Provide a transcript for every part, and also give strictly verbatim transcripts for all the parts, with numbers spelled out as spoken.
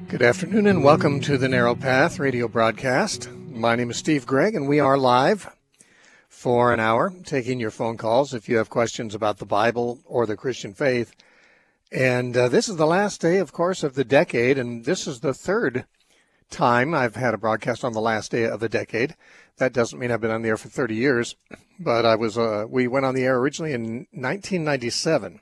Good afternoon and welcome to the Narrow Path radio broadcast. My name is Steve Gregg and we are live for an hour taking your phone calls if you have questions about the Bible or the Christian faith. And uh, this is the last day, of course, of the decade, and this is the third time I've had a broadcast on the last day of a decade. That doesn't mean I've been on the air for thirty years, but I was. Uh, we went on the air originally in nineteen ninety-seven.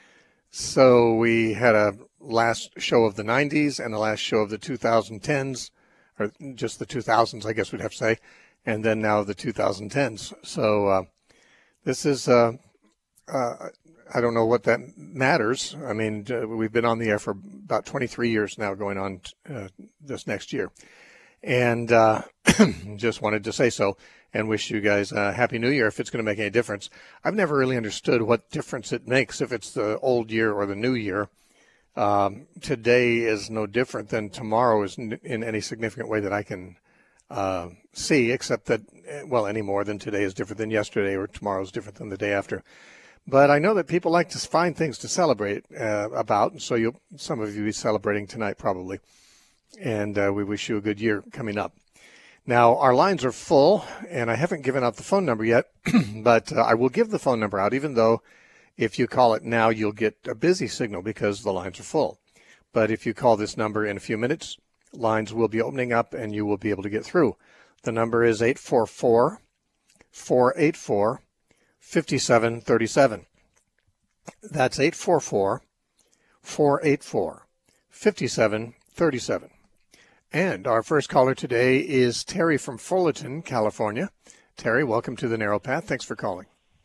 So we had a last show of the nineties and the last show of the twenty tens, or just the two thousands, I guess we'd have to say, and then now the twenty tens. So uh, this is, uh, uh, I don't know what that matters. I mean, uh, we've been on the air for about twenty-three years now, going on uh, this next year. And uh, just wanted to say so and wish you guys a Happy New Year if it's going to make any difference. I've never really understood what difference it makes if it's the old year or the new year. Um, today is no different than tomorrow is n- in any significant way that I can uh, see, except that, well, any more than today is different than yesterday or tomorrow is different than the day after. But I know that people like to find things to celebrate uh, about, and so you'll, some of you will be celebrating tonight probably. And uh, we wish you a good year coming up. Now, our lines are full, and I haven't given out the phone number yet, but uh, I will give the phone number out, even though if you call it now, you'll get a busy signal because the lines are full. But if you call this number in a few minutes, lines will be opening up, and you will be able to get through. The number is eight four four, four eight four, five seven three seven. That's eight four four, four eight four, five seven three seven. And our first caller today is Terry from Fullerton, California. Terry, welcome to the Narrow Path. Thanks for calling.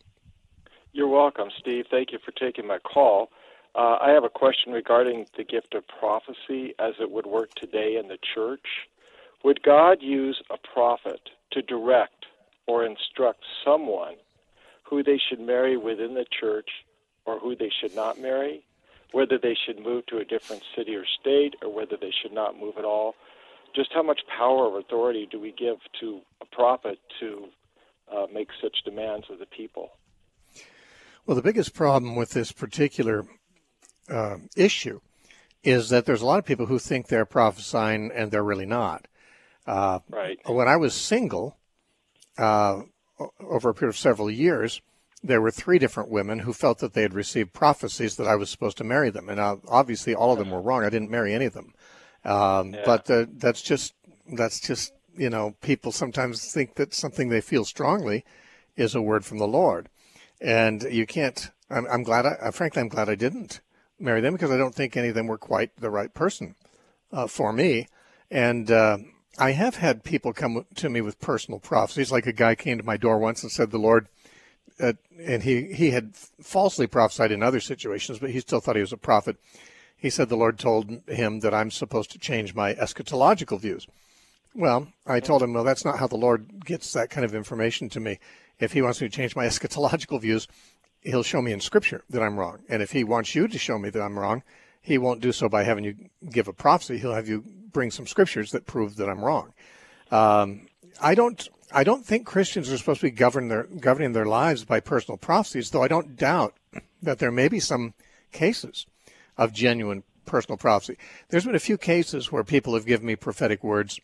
You're welcome, Steve. Thank you for taking my call. Uh, I have a question regarding the gift of prophecy as it would work today in the church. Would God use a prophet to direct or instruct someone who they should marry within the church or who they should not marry, whether they should move to a different city or state or whether they should not move at all? Just how much power or authority do we give to a prophet to uh, make such demands of the people? Well, the biggest problem with this particular uh, issue is that there's a lot of people who think they're prophesying and they're really not. Uh, right. When I was single, uh, over a period of several years, there were three different women who felt that they had received prophecies that I was supposed to marry them. And uh, obviously all of them were wrong. I didn't marry any of them. Um, yeah. But uh, that's just, that's just, you know, people sometimes think that something they feel strongly is a word from the Lord. And you can't, I'm, I'm glad, I, frankly, I'm glad I didn't marry them because I don't think any of them were quite the right person uh, for me. And uh, I have had people come to me with personal prophecies, like a guy came to my door once and said the Lord, uh, and he, he had falsely prophesied in other situations, but he still thought he was a prophet. He said the Lord told him that I'm supposed to change my eschatological views. Well, I told him, well, that's not how the Lord gets that kind of information to me. If he wants me to change my eschatological views, he'll show me in Scripture that I'm wrong. And if he wants you to show me that I'm wrong, he won't do so by having you give a prophecy. He'll have you bring some Scriptures that prove that I'm wrong. Um, I don't I don't think Christians are supposed to be govern their, governing their lives by personal prophecies, though I don't doubt that there may be some cases of genuine personal prophecy. There's been a few cases where people have given me prophetic words,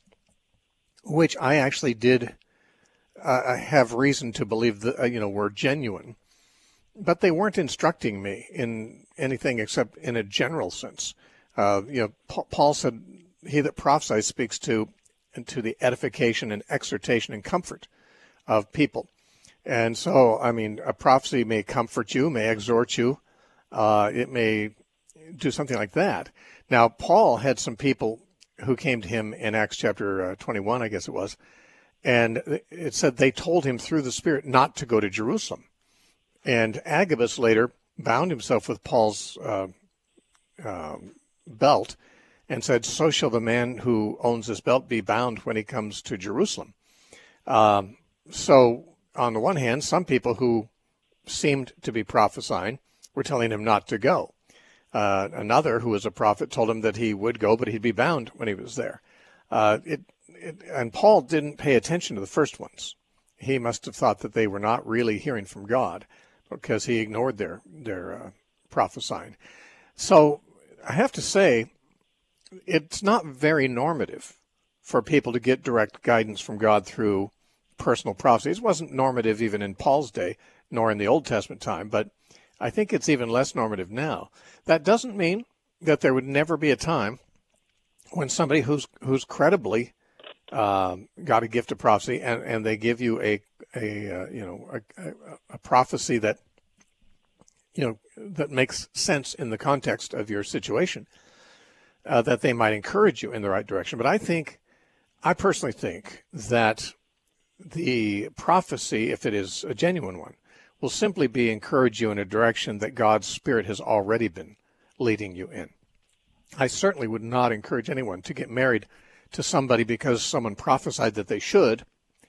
which I actually did uh, have reason to believe that, uh, you know, were genuine, but they weren't instructing me in anything except in a general sense. Uh, you know, Paul said, "He that prophesies speaks to to the edification and exhortation and comfort of people." And so, I mean, a prophecy may comfort you, may exhort you, uh, it may do something like that. Now, Paul had some people who came to him in Acts chapter uh, twenty-one, I guess it was, and it said they told him through the Spirit not to go to Jerusalem. And Agabus later bound himself with Paul's uh, uh, belt and said, "So shall the man who owns this belt be bound when he comes to Jerusalem." Um, so on the one hand, some people who seemed to be prophesying were telling him not to go. Uh, another, who was a prophet, told him that he would go, but he'd be bound when he was there. Uh, it, it, and Paul didn't pay attention to the first ones. He must have thought that they were not really hearing from God because he ignored their, their uh, prophesying. So I have to say, it's not very normative for people to get direct guidance from God through personal prophecy. It wasn't normative even in Paul's day, nor in the Old Testament time, but I think it's even less normative now. That doesn't mean that there would never be a time when somebody who's who's credibly um, got a gift of prophecy and, and they give you a a uh, you know a, a, a prophecy that you know that makes sense in the context of your situation, uh, that they might encourage you in the right direction. But I think, I personally think that the prophecy, if it is a genuine one, will simply be encourage you in a direction that God's Spirit has already been leading you in. I certainly would not encourage anyone to get married to somebody because someone prophesied that they should,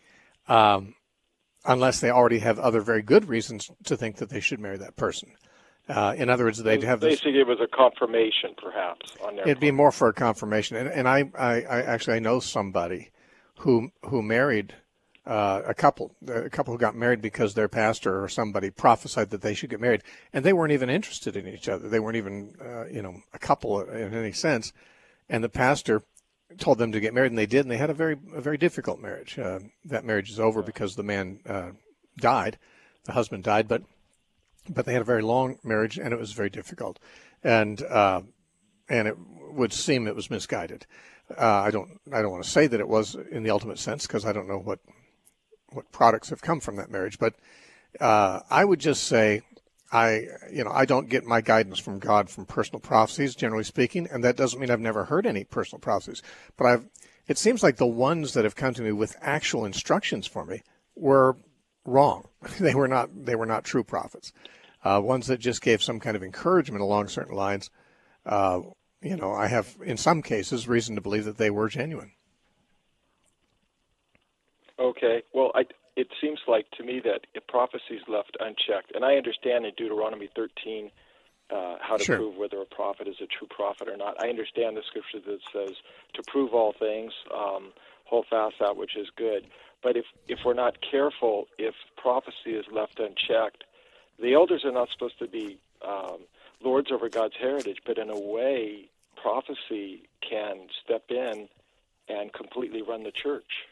um, unless they already have other very good reasons to think that they should marry that person. Uh, in other words, they'd have this. Basically, it was a confirmation, perhaps, on their It'd part. be more for a confirmation. And, and I, I, I actually I know somebody who who married uh, a couple, a couple who got married because their pastor or somebody prophesied that they should get married, and they weren't even interested in each other. They weren't even, uh, you know, a couple in any sense. And the pastor told them to get married, and they did, and they had a very, a very difficult marriage. Uh, that marriage is over because the man uh, died, the husband died, but but they had a very long marriage, and it was very difficult, and uh, and it would seem it was misguided. Uh, I don't I don't want to say that it was in the ultimate sense because I don't know what what products have come from that marriage, but uh, I would just say I you know I don't get my guidance from God from personal prophecies, generally speaking, and that doesn't mean I've never heard any personal prophecies, but I've it seems like the ones that have come to me with actual instructions for me were wrong. They were not they were not true prophets. Uh, ones that just gave some kind of encouragement along certain lines, uh, you know, I have in some cases reason to believe that they were genuine. Okay. Well, I, it seems like to me that if prophecy is left unchecked, and I understand in Deuteronomy thirteen uh, how to Sure. prove whether a prophet is a true prophet or not. I understand the scripture that says to prove all things, um, hold fast that which is good. But if, if we're not careful, if prophecy is left unchecked, the elders are not supposed to be um, lords over God's heritage, but in a way, prophecy can step in and completely run the church.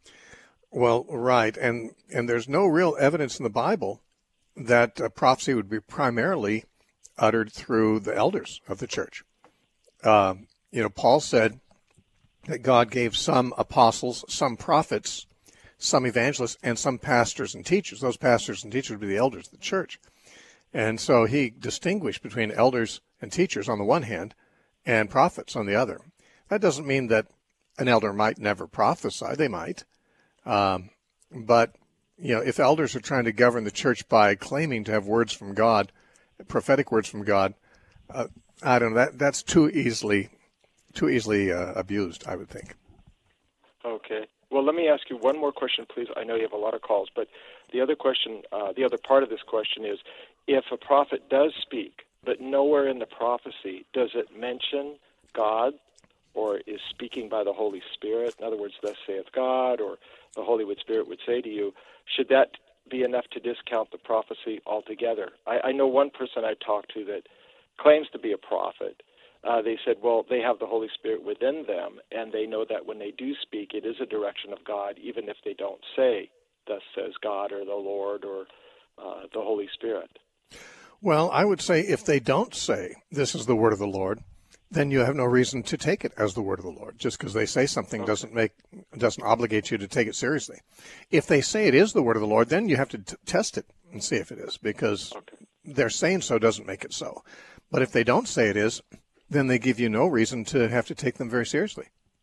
Well, right, and and there's no real evidence in the Bible that uh, prophecy would be primarily uttered through the elders of the church. Um, you know, Paul said that God gave some apostles, some prophets, some evangelists, and some pastors and teachers. Those pastors and teachers would be the elders of the church. And so he distinguished between elders and teachers on the one hand and prophets on the other. That doesn't mean that an elder might never prophesy. They might. Um, but, you know, if elders are trying to govern the church by claiming to have words from God, prophetic words from God, uh, I don't know, that, that's too easily, too easily uh, abused, I would think. Okay. Well, let me ask you one more question, please. I know you have a lot of calls, but the other question, uh, the other part of this question is, if a prophet does speak, but nowhere in the prophecy does it mention God or is speaking by the Holy Spirit, in other words, thus saith God, or the Holy Spirit would say to you, should that be enough to discount the prophecy altogether? I, I know one person I talked to that claims to be a prophet. Uh, they said, well, they have the Holy Spirit within them, and they know that when they do speak, it is a direction of God, even if they don't say, thus says God, or the Lord, or uh, the Holy Spirit. Well, I would say if they don't say, this is the word of the Lord, then you have no reason to take it as the word of the Lord. Just because they say something Okay. doesn't make, doesn't obligate you to take it seriously. If they say it is the word of the Lord, then you have to t- test it and see if it is, because Okay. their saying so doesn't make it so. But if they don't say it is, then they give you no reason to have to take them very seriously,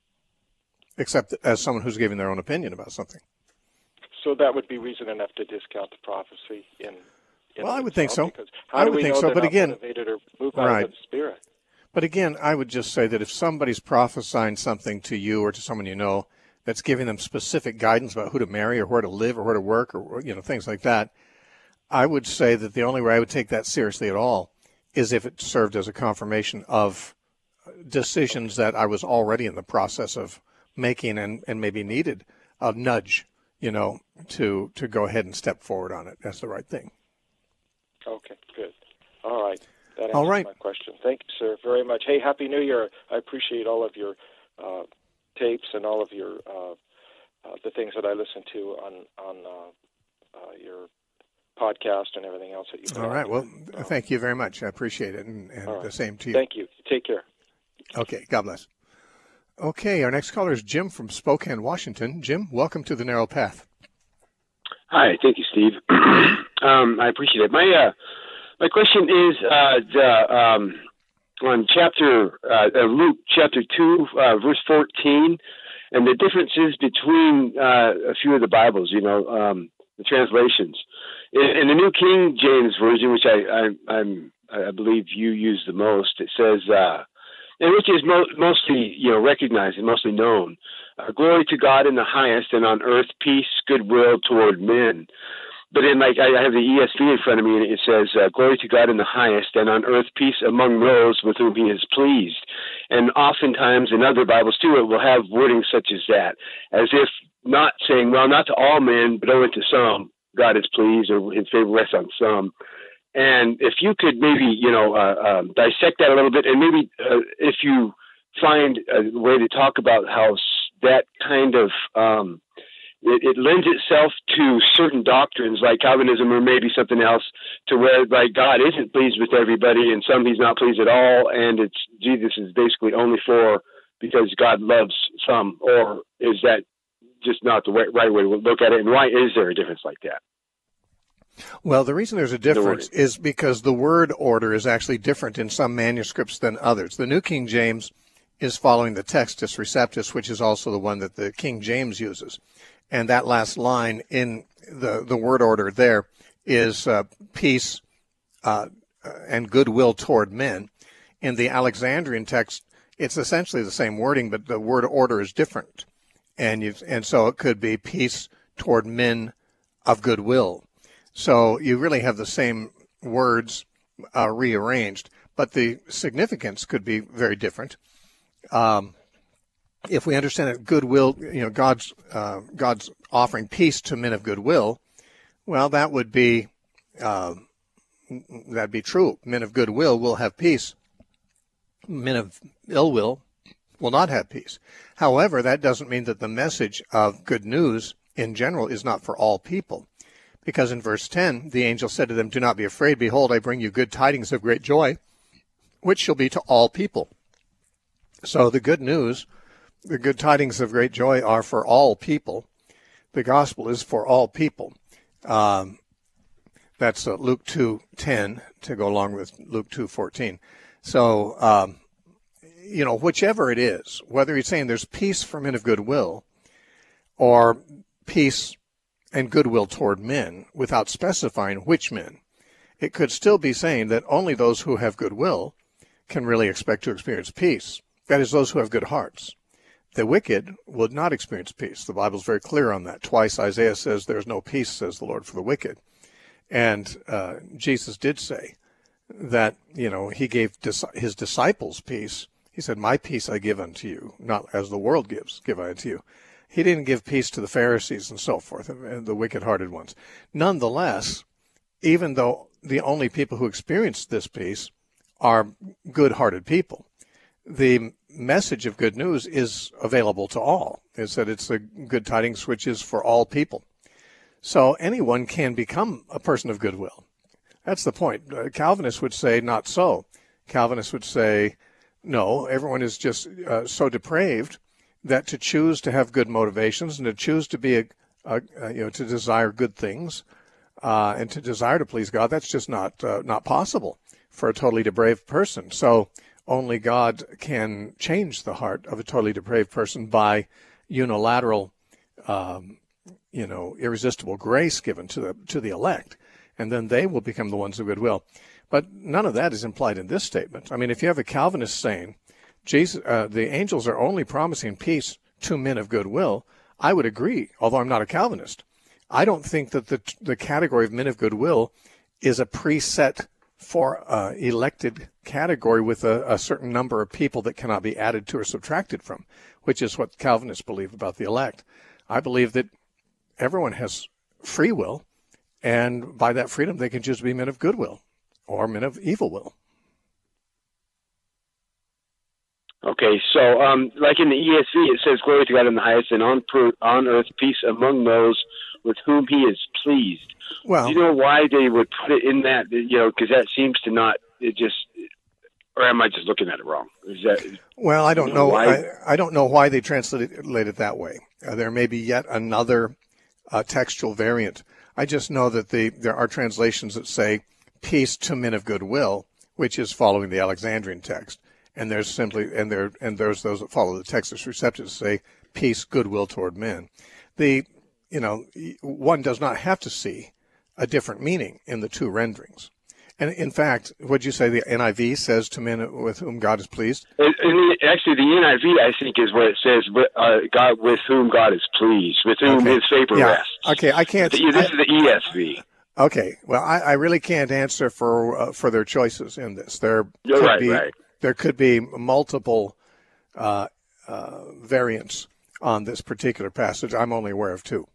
except as someone who's giving their own opinion about something. So that would be reason enough to discount the prophecy in, in Well, I of would think itself, so. because how I do would we think know so, they're but not again- motivated or moved by Right. the Spirit? But again, I would just say that if somebody's prophesying something to you or to someone you know that's giving them specific guidance about who to marry or where to live or where to work or, you know, things like that, I would say that the only way I would take that seriously at all is if it served as a confirmation of decisions that I was already in the process of making and, and maybe needed a nudge, you know, to, to go ahead and step forward on it. That's the right thing. Okay, good. All right. That answers All right. my question. Thank you, sir, very much. Hey, Happy New Year. I appreciate all of your uh, tapes and all of your uh, uh, the things that I listen to on on uh, uh, your podcast and everything else that you put All right. out. Well, Um, thank you very much. I appreciate it, and, and right. the same to you. Thank you. Take care. Okay. God bless. Okay. Our next caller is Jim from Spokane, Washington. Jim, welcome to the Narrow Path. Hi. Thank you, Steve. um, I appreciate it. My uh, my question is uh, the um, on chapter uh, Luke chapter two, uh, verse fourteen, and the differences between uh, a few of the Bibles. You know, um, the translations. In, in the New King James Version, which I I, I'm, I believe you use the most, it says, uh, and which is mo- mostly you know recognized and mostly known. Uh, Glory to God in the highest, and on earth peace, goodwill toward men. But in like I have the E S V in front of me, and it says, uh, "Glory to God in the highest, and on earth peace among those with whom He is pleased." And oftentimes in other Bibles too, it will have wording such as that, as if not saying, "Well, not to all men, but only to some God is pleased, or His favor rests on some." And if you could maybe you know uh, um, dissect that a little bit, and maybe uh, if you find a way to talk about how that kind of um, It, it lends itself to certain doctrines like Calvinism or maybe something else, to where like God isn't pleased with everybody and some He's not pleased at all, and it's Jesus is basically only for because God loves some, or is that just not the right, right way to look at it? And why is there a difference like that? Well, the reason there's a difference the is because the word order is actually different in some manuscripts than others. The New King James is following the Textus Receptus, which is also the one that the King James uses. And that last line in the, the word order there is uh, peace uh, and goodwill toward men. In the Alexandrian text, it's essentially the same wording, but the word order is different. And you and so it could be peace toward men of goodwill. So you really have the same words uh, rearranged, but the significance could be very different. Um, If we understand it, goodwill, you know, God's uh, God's offering peace to men of goodwill, well, that would be uh, that'd be true. Men of goodwill will have peace. Men of ill will will not have peace. However, that doesn't mean that the message of good news in general is not for all people, because in verse ten, the angel said to them, "Do not be afraid. Behold, I bring you good tidings of great joy, which shall be to all people." So the good news. The good tidings of great joy are for all people. The gospel is for all people. Um, that's uh, Luke two ten to go along with Luke two fourteen. So, um, you know, whichever it is, whether he's saying there's peace for men of goodwill or peace and goodwill toward men without specifying which men, it could still be saying that only those who have goodwill can really expect to experience peace. That is, those who have good hearts. The wicked would not experience peace. The Bible is very clear on that. Twice Isaiah says there's no peace, says the Lord, for the wicked. And uh, Jesus did say that, you know, he gave dis- his disciples peace. He said, "My peace I give unto you, not as the world gives, give I unto you." He didn't give peace to the Pharisees and so forth, and the wicked-hearted ones. Nonetheless, even though the only people who experience this peace are good-hearted people, the message of good news is available to all. It's that it's a good tidings which is for all people. So anyone can become a person of goodwill. That's the point. Uh, Calvinists would say not so. Calvinists would say, no, everyone is just uh, so depraved that to choose to have good motivations and to choose to be a, a, a you know, to desire good things uh, and to desire to please God, that's just not uh, not possible for a totally depraved person. So only God can change the heart of a totally depraved person by unilateral, um, you know, irresistible grace given to the to the elect, and then they will become the ones of goodwill. But none of that is implied in this statement. I mean, if you have a Calvinist saying, Jesus, uh, the angels are only promising peace to men of goodwill, I would agree, although I'm not a Calvinist. I don't think that the the category of men of goodwill is a preset for uh, elected category with a, a certain number of people that cannot be added to or subtracted from, which is what Calvinists believe about the elect. I believe that everyone has free will, and by that freedom they can choose to be men of goodwill or men of evil will. Okay, so um, like in the E S V, it says, "Glory to God in the highest, and on per, on earth peace among those with whom He is pleased." Well, do you know why they would put it in that? You know, because that seems to not. It just, or am I just looking at it wrong? Is that? Well, I don't you know, know. why? I, I don't know why they translate it that way. Uh, there may be yet another uh, textual variant. I just know that the there are translations that say "peace to men of goodwill," which is following the Alexandrian text. And there's simply and there and there's those that follow the Textus Receptus say peace, goodwill toward men. The you know one does not have to see a different meaning in the two renderings. And in fact, would you say the N I V says to men with whom God is pleased? And, and actually, the N I V I think is what it says: uh, "God with whom God is pleased, with whom Okay. His favor yeah. rests." Okay, I can't. This I, is the E S V. Okay, well, I, I really can't answer for uh, for their choices in this. There You're could right, be right. there could be multiple uh, uh, variants on this particular passage. I'm only aware of two.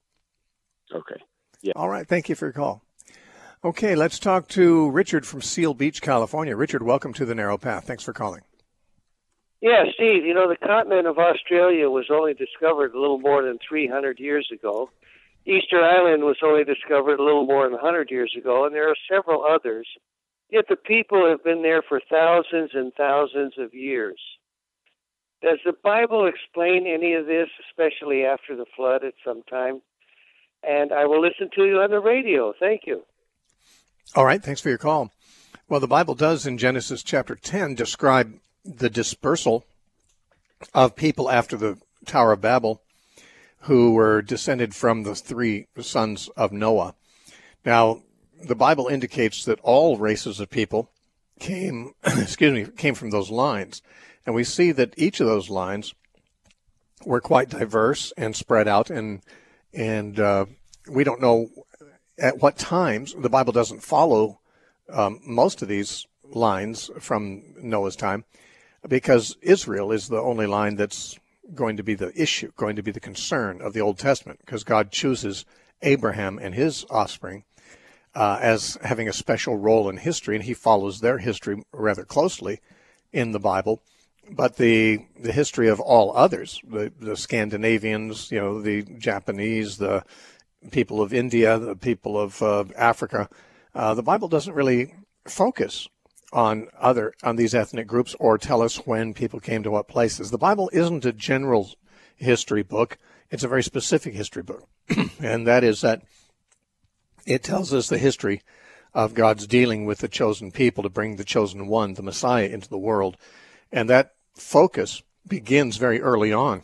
Okay. Yeah. All right. Thank you for your call. Okay, let's talk to Richard from Seal Beach, California. Richard, welcome to the Narrow Path. Thanks for calling. Yeah, Steve, you know, the continent of Australia was only discovered a little more than three hundred years ago. Easter Island was only discovered a little more than one hundred years ago, and there are several others. Yet the people have been there for thousands and thousands of years. Does the Bible explain any of this, especially after the flood at some time? And I will listen to you on the radio. Thank you. All right. Thanks for your call. Well, the Bible does in Genesis chapter ten describe the dispersal of people after the Tower of Babel who were descended from the three sons of Noah. Now, the Bible indicates that all races of people came, excuse me, came from those lines. And we see that each of those lines were quite diverse and spread out, and and uh, we don't know at what times. The Bible doesn't follow um, most of these lines from Noah's time, because Israel is the only line that's going to be the issue, going to be the concern of the Old Testament, because God chooses Abraham and his offspring uh, as having a special role in history, and he follows their history rather closely in the Bible. But the the history of all others, the, the Scandinavians, you know, the Japanese, the people of India, the people of uh, Africa, uh, the Bible doesn't really focus on other on these ethnic groups or tell us when people came to what places. The Bible isn't a general history book. It's a very specific history book. And that is that it tells us the history of God's dealing with the chosen people to bring the chosen one, the Messiah, into the world. And that focus begins very early on.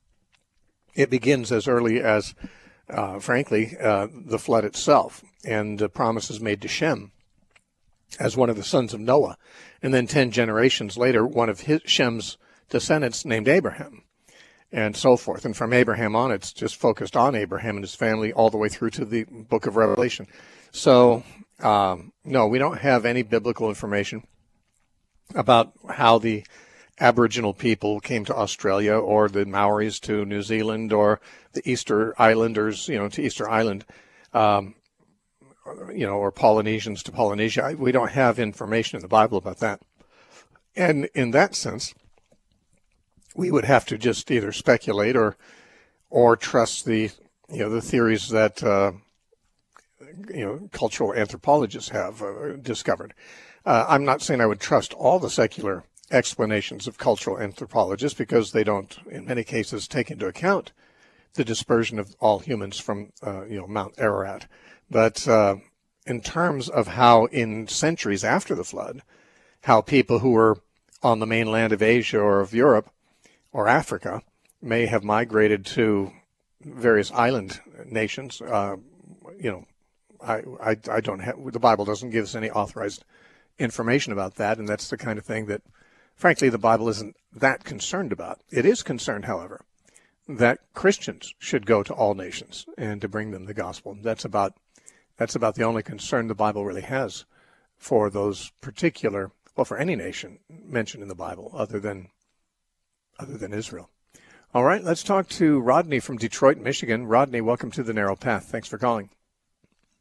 It begins as early as, uh, frankly, uh, the flood itself and the promises made to Shem as one of the sons of Noah. And then ten generations later, one of his, Shem's descendants named Abraham, and so forth. And from Abraham on, it's just focused on Abraham and his family all the way through to the book of Revelation. So, um, no, we don't have any biblical information about how the Aboriginal people came to Australia, or the Maoris to New Zealand, or the Easter Islanders, you know, to Easter Island. Um, you know, or Polynesians to Polynesia. We don't have information in the Bible about that. And in that sense, we would have to just either speculate or or trust the, you know, the theories that, uh, you know, cultural anthropologists have uh, discovered. Uh, I'm not saying I would trust all the secular explanations of cultural anthropologists, because they don't, in many cases, take into account the dispersion of all humans from, uh, you know, Mount Ararat. But uh, in terms of how in centuries after the flood, how people who were on the mainland of Asia or of Europe or Africa may have migrated to various island nations, uh, you know, I, I, I don't have, the Bible doesn't give us any authorized information about that, and that's the kind of thing that, frankly, the Bible isn't that concerned about. It is concerned, however, that Christians should go to all nations and to bring them the gospel. That's about That's about the only concern the Bible really has for those particular, well, for any nation mentioned in the Bible other than other than Israel. All right, let's talk to Rodney from Detroit, Michigan. Rodney, welcome to the Narrow Path. Thanks for calling.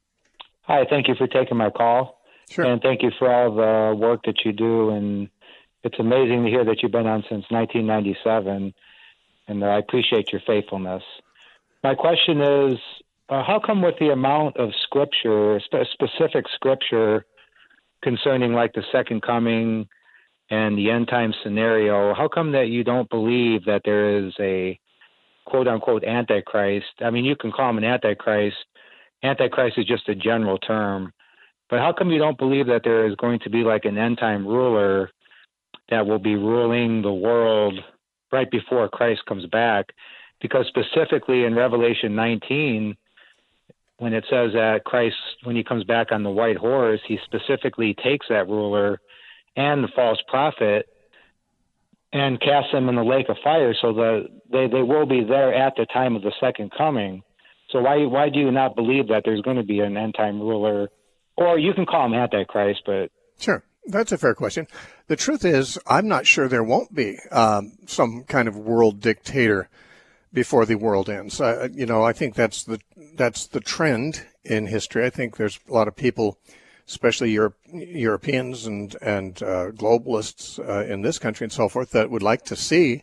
Hi, thank you for taking my call. Sure. And thank you for all the work that you do in it's amazing to hear that you've been on since nineteen ninety-seven, and I appreciate your faithfulness. My question is, uh, how come with the amount of scripture, spe- specific scripture concerning like the second coming and the end time scenario, how come that you don't believe that there is a quote-unquote antichrist? I mean, you can call him an antichrist. Antichrist is just a general term. But how come you don't believe that there is going to be like an end-time ruler that will be ruling the world right before Christ comes back? Because specifically in Revelation nineteen, when it says that Christ, when he comes back on the white horse, he specifically takes that ruler and the false prophet and casts them in the lake of fire, so that they, they will be there at the time of the second coming. So why why do you not believe that there's going to be an end-time ruler? Or you can call him Antichrist, but... Sure. That's a fair question. The truth is, I'm not sure there won't be um, some kind of world dictator before the world ends. Uh, you know, I think that's the that's the trend in history. I think there's a lot of people, especially Europe, Europeans and, and uh, globalists uh, in this country and so forth, that would like to see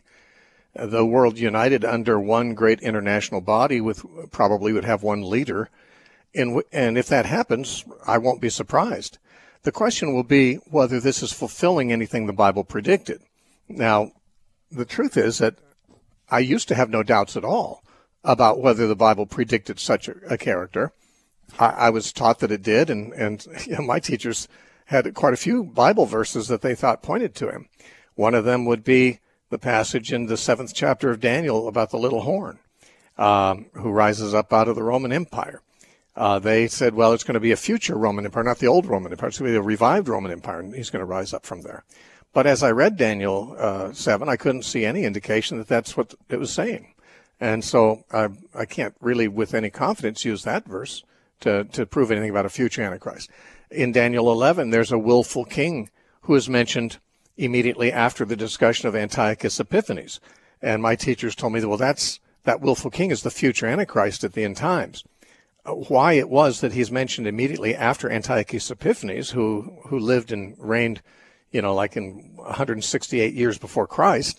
the world united under one great international body with probably would have one leader. And, and if that happens, I won't be surprised. The question will be whether this is fulfilling anything the Bible predicted. Now, the truth is that I used to have no doubts at all about whether the Bible predicted such a, a character. I, I was taught that it did, and, and you know, my teachers had quite a few Bible verses that they thought pointed to him. One of them would be the passage in the seventh chapter of Daniel about the little horn, um, who rises up out of the Roman Empire. Uh, they said, well, it's going to be a future Roman Empire, not the old Roman Empire. It's going to be a revived Roman Empire, and he's going to rise up from there. But as I read Daniel uh, seven, I couldn't see any indication that that's what it was saying. And so I, I can't really, with any confidence, use that verse to, to prove anything about a future Antichrist. In Daniel eleven, there's a willful king who is mentioned immediately after the discussion of Antiochus Epiphanes. And my teachers told me that, well, that's, that willful king is the future Antichrist at the end times. Why it was that he's mentioned immediately after Antiochus Epiphanes, who who lived and reigned, you know, like in one hundred sixty-eight years before Christ,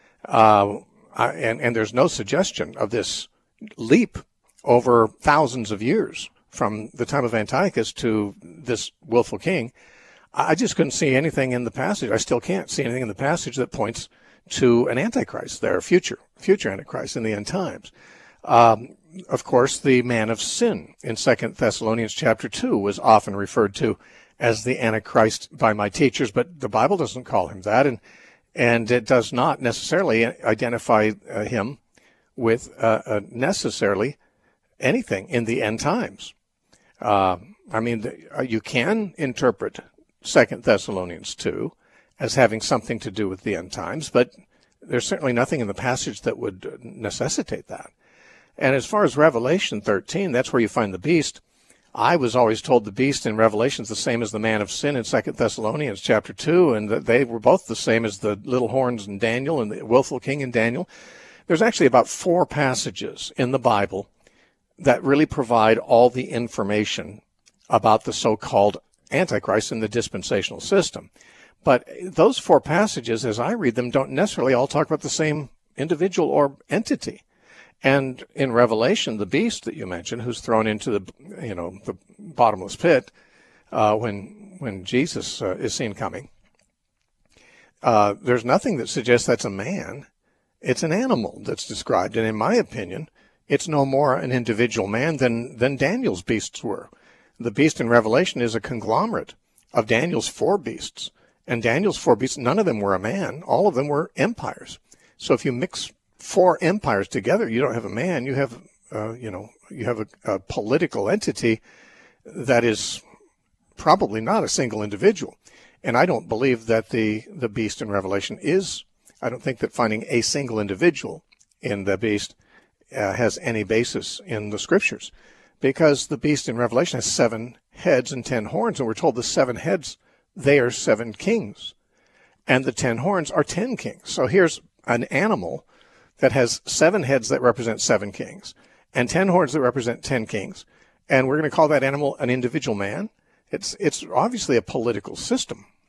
uh, I, and and there's no suggestion of this leap over thousands of years from the time of Antiochus to this willful king. I just couldn't see anything in the passage. I still can't see anything in the passage that points to an Antichrist there, future future Antichrist in the end times. Um, Of course, the man of sin in Second Thessalonians chapter two was often referred to as the Antichrist by my teachers, but the Bible doesn't call him that, and and it does not necessarily identify uh, him with uh, uh, necessarily anything in the end times. Uh, I mean, the, uh, you can interpret Second Thessalonians two as having something to do with the end times, but there's certainly nothing in the passage that would necessitate that. And as far as Revelation thirteen, that's where you find the beast. I was always told the beast in Revelation is the same as the man of sin in Second Thessalonians chapter two, and that they were both the same as the little horns in Daniel and the willful king in Daniel. There's actually about four passages in the Bible that really provide all the information about the so-called Antichrist in the dispensational system. But those four passages, as I read them, don't necessarily all talk about the same individual or entity. And in Revelation, the beast that you mentioned, who's thrown into the, you know, the bottomless pit uh, when when Jesus uh, is seen coming, uh, there's nothing that suggests that's a man. It's an animal that's described, and in my opinion, it's no more an individual man than than Daniel's beasts were. The beast in Revelation is a conglomerate of Daniel's four beasts, and Daniel's four beasts, none of them were a man. All of them were empires. So if you mix four empires together, you don't have a man. You have, uh, you know, you have a, a political entity that is probably not a single individual. And I don't believe that the the beast in Revelation is. I don't think that finding a single individual in the beast uh, has any basis in the scriptures, because the beast in Revelation has seven heads and ten horns, and we're told the seven heads, they are seven kings, and the ten horns are ten kings. So here's an animal that has seven heads that represent seven kings and ten horns that represent ten kings. And we're going to call that animal an individual man. It's it's obviously a political system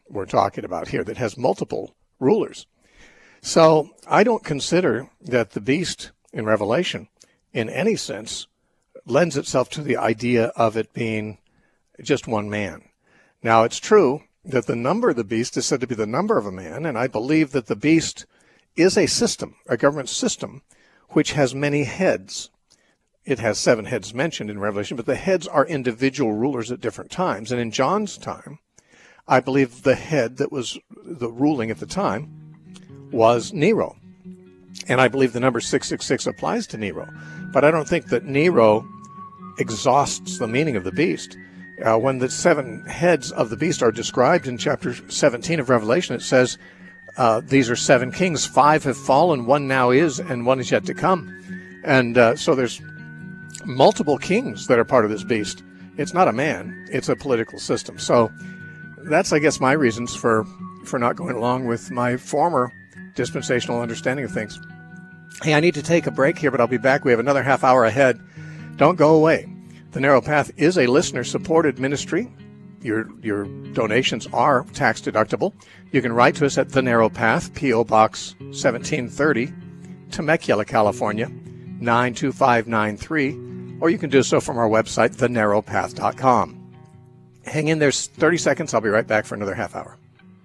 we're talking about here that has multiple rulers. So I don't consider that the beast in Revelation in any sense lends itself to the idea of it being just one man. Now, it's true that the number of the beast is said to be the number of a man, and I believe that the beast is a system, a government system, which has many heads. It has seven heads mentioned in Revelation, but the heads are individual rulers at different times. And in John's time, I believe the head that was the ruling at the time was Nero. And I believe the number six six six applies to Nero. But I don't think that Nero exhausts the meaning of the beast. Uh, when the seven heads of the beast are described in chapter seventeen of Revelation, it says, uh, these are seven kings. Five have fallen, one now is, and one is yet to come. And uh, so there's multiple kings that are part of this beast. It's not a man. It's a political system. So that's, I guess, my reasons for, for not going along with my former dispensational understanding of things. Hey, I need to take a break here, but I'll be back. We have another half hour ahead. Don't go away. The Narrow Path is a listener-supported ministry. Your your donations are tax-deductible. You can write to us at The Narrow Path, P O. Box seventeen thirty, Temecula, California, nine two five nine three, or you can do so from our website, the narrow path dot com. Hang in there thirty seconds. I'll be right back for another half hour.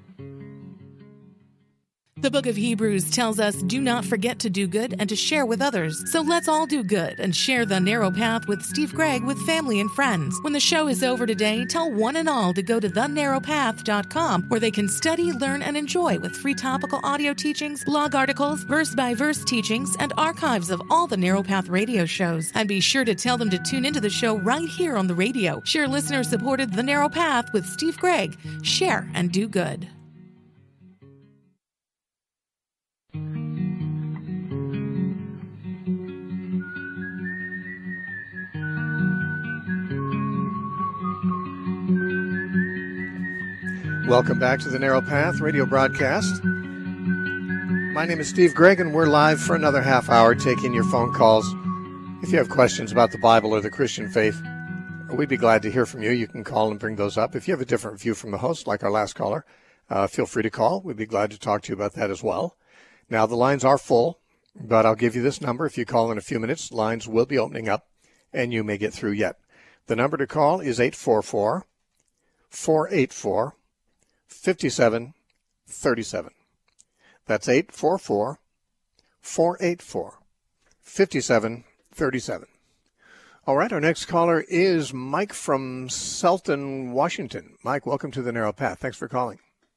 The book of Hebrews tells us, do not forget to do good and to share with others. So let's all do good and share The Narrow Path with Steve Gregg with family and friends. When the show is over today, tell one and all to go to the narrow path dot com, where they can study, learn, and enjoy with free topical audio teachings, blog articles, verse-by-verse teachings, and archives of all the Narrow Path radio shows. And be sure to tell them to tune into the show right here on the radio. Share listener-supported The Narrow Path with Steve Gregg. Share and do good. Welcome back to the Narrow Path radio broadcast. My name is Steve Gregg, and we're live for another half hour taking your phone calls. If you have questions about the Bible or the Christian faith, we'd be glad to hear from you. You can call and bring those up. If you have a different view from the host, like our last caller, uh, feel free to call. We'd be glad to talk to you about that as well. Now, the lines are full, but I'll give you this number. If you call in a few minutes, lines will be opening up, and you may get through yet. The number to call is eight four four, four eight four, five seven three seven. That's eight four four, four eight four, five seven three seven. All right, our next caller is Mike from Selton, Washington. Mike, welcome to the Narrow Path. Thanks for calling.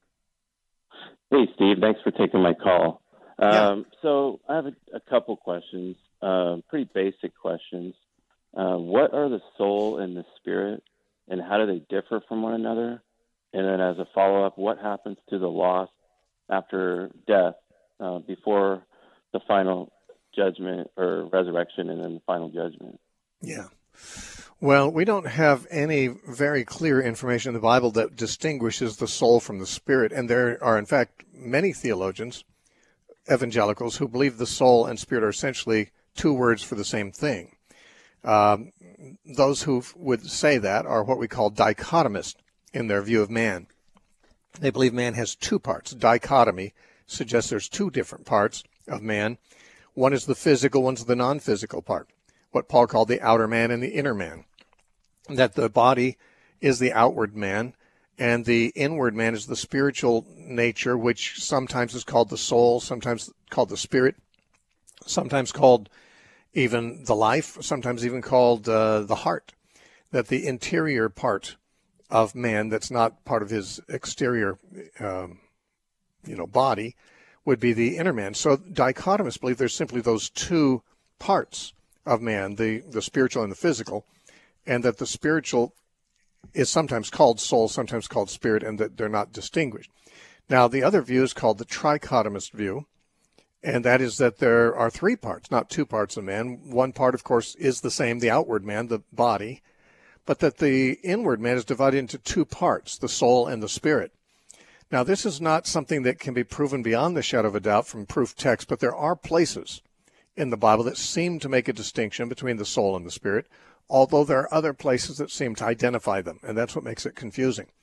Hey, Steve. Thanks for taking my call. Yeah. Um, so I have a, a couple questions, uh, pretty basic questions. Uh, what are the soul and the spirit, and how do they differ from one another? And then as a follow-up, what happens to the lost after death, uh, before the final judgment or resurrection and then the final judgment? Yeah. Well, we don't have any very clear information in the Bible that distinguishes the soul from the spirit. And there are, in fact, many theologians, evangelicals, who believe the soul and spirit are essentially two words for the same thing. Um, those who would say that are what we call dichotomists in their view of man. They believe man has two parts. Dichotomy suggests there's two different parts of man. One is the physical, one's the non-physical part, what Paul called the outer man and the inner man. That the body is the outward man, and the inward man is the spiritual nature, which sometimes is called the soul, sometimes called the spirit, sometimes called even the life, sometimes even called uh, the heart. That the interior part of man that's not part of his exterior, um, you know, body would be the inner man. So dichotomists believe there's simply those two parts of man, the, the spiritual and the physical, and that the spiritual is sometimes called soul, sometimes called spirit, and that they're not distinguished. Now, the other view is called the trichotomist view, and that is that there are three parts, not two parts of man. One part, of course, is the same, the outward man, the body, but that the inward man is divided into two parts, the soul and the spirit. Now, this is not something that can be proven beyond the shadow of a doubt from proof text, but there are places in the Bible that seem to make a distinction between the soul and the spirit, although there are other places that seem to identify them, and that's what makes it confusing.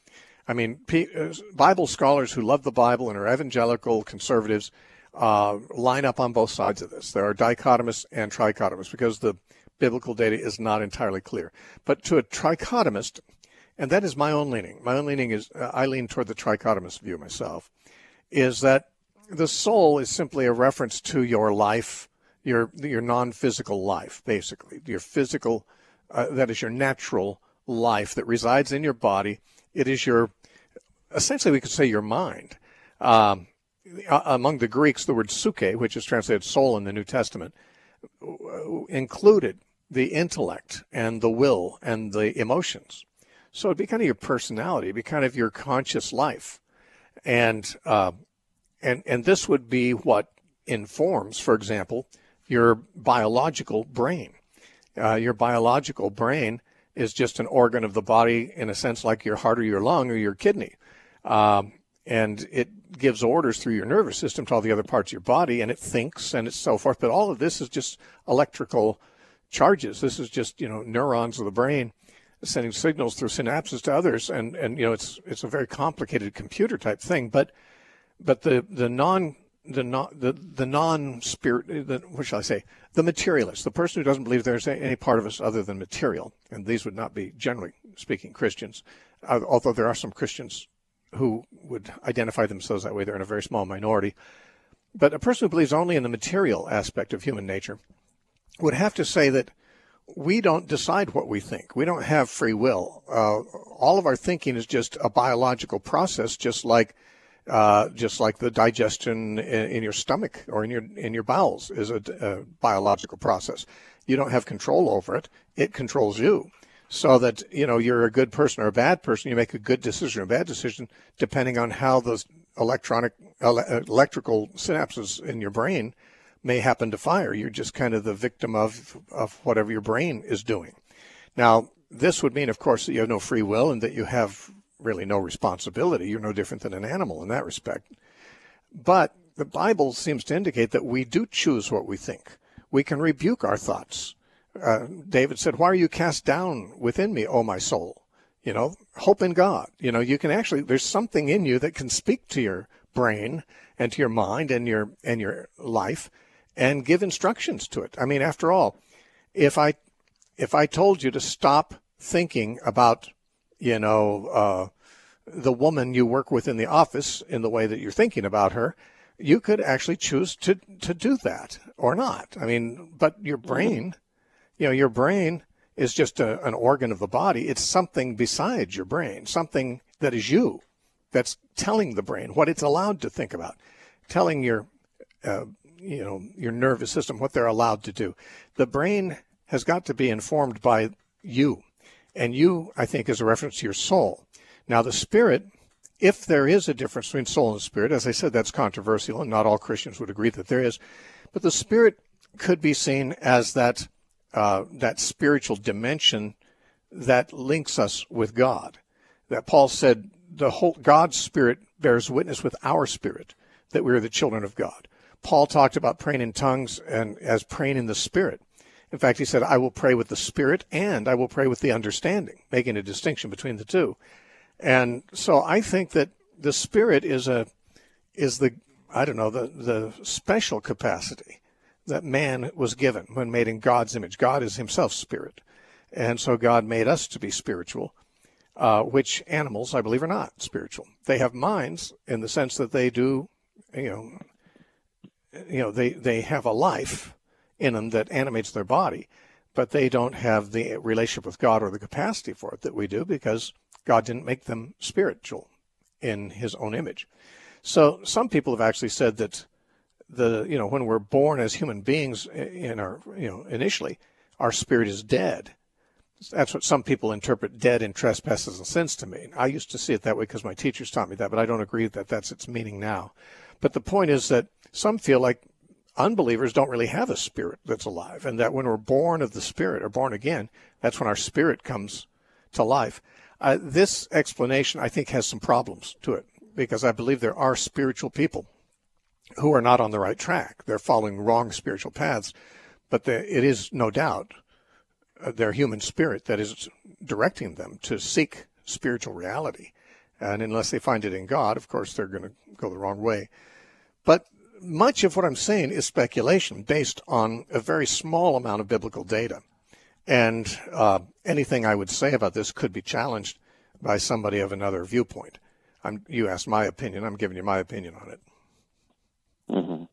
I mean, Bible scholars who love the Bible and are evangelical conservatives uh, line up on both sides of this. There are dichotomists and trichotomists because the biblical data is not entirely clear. But to a trichotomist, and that is my own leaning, my own leaning is, uh, I lean toward the trichotomist view myself, is that the soul is simply a reference to your life, your your non-physical life, basically. Your physical, uh, that is your natural life that resides in your body. It is your, essentially we could say your mind. Um, among the Greeks, the word psyche, which is translated soul in the New Testament, included the intellect and the will and the emotions. So it'd be kind of your personality, it'd be kind of your conscious life. And, uh, and, and this would be what informs, for example, your biological brain. Uh, your biological brain is just an organ of the body in a sense like your heart or your lung or your kidney. Um, and it gives orders through your nervous system to all the other parts of your body, and it thinks and it's so forth. But all of this is just electrical charges. This is just, you know, neurons of the brain sending signals through synapses to others. And, and you know, it's it's a very complicated computer type thing. But but the, the non the non the, the non-spirit, the, what shall I say, the materialist, the person who doesn't believe there's any part of us other than material, and these would not be, generally speaking, Christians, uh, although there are some Christians who would identify themselves that way. They're in a very small minority. But a person who believes only in the material aspect of human nature would have to say that we don't decide what we think. We don't have free will. Uh, all of our thinking is just a biological process, just like uh, just like the digestion in, in your stomach or in your in your bowels is a, a biological process. You don't have control over it. It controls you. So that, you know, you're a good person or a bad person. You make a good decision or a bad decision depending on how those electronic ele- electrical synapses in your brain may happen to fire. You're just kind of the victim of of whatever your brain is doing. Now, this would mean, of course, that you have no free will and that you have really no responsibility. You're no different than an animal in that respect. But the Bible seems to indicate that we do choose what we think. We can rebuke our thoughts. Uh, David said, "Why are you cast down within me, O my soul?" You know, hope in God. You know, you can actually, there's something in you that can speak to your brain and to your mind and your and your life and give instructions to it. I mean, after all, if I if I told you to stop thinking about, you know, uh, the woman you work with in the office in the way that you're thinking about her, you could actually choose to to do that or not. I mean, but your brain. You know, your brain is just a, an organ of the body. It's something besides your brain, something that is you, that's telling the brain what it's allowed to think about, telling your, uh, you know, your nervous system what they're allowed to do. The brain has got to be informed by you, and you, I think, is a reference to your soul. Now, the spirit, if there is a difference between soul and spirit, as I said, that's controversial, and not all Christians would agree that there is, but the spirit could be seen as that Uh, that spiritual dimension that links us with God. That Paul said, the whole God's Spirit bears witness with our spirit that we are the children of God. Paul talked about praying in tongues and as praying in the Spirit. In fact, he said, I will pray with the Spirit and I will pray with the understanding, making a distinction between the two. And so I think that the Spirit is a is the I don't know the the special capacity that man was given when made in God's image. God is himself spirit. And so God made us to be spiritual, uh, which animals, I believe, are not spiritual. They have minds in the sense that they do, you know, you know, they, they have a life in them that animates their body, but they don't have the relationship with God or the capacity for it that we do because God didn't make them spiritual in his own image. So some people have actually said that the, you know, when we're born as human beings in our, you know, initially, our spirit is dead. That's what some people interpret dead in trespasses and sins to mean. I used to see it that way because my teachers taught me that, but I don't agree that that's its meaning now. But the point is that some feel like unbelievers don't really have a spirit that's alive, and that when we're born of the Spirit or born again, that's when our spirit comes to life. Uh, this explanation, I think, has some problems to it because I believe there are spiritual people who are not on the right track. They're following wrong spiritual paths, but the, it is no doubt uh, their human spirit that is directing them to seek spiritual reality. And unless they find it in God, of course, they're going to go the wrong way. But much of what I'm saying is speculation based on a very small amount of biblical data. And uh, anything I would say about this could be challenged by somebody of another viewpoint. I'm, you asked my opinion. I'm giving you my opinion on it. Mm-hmm.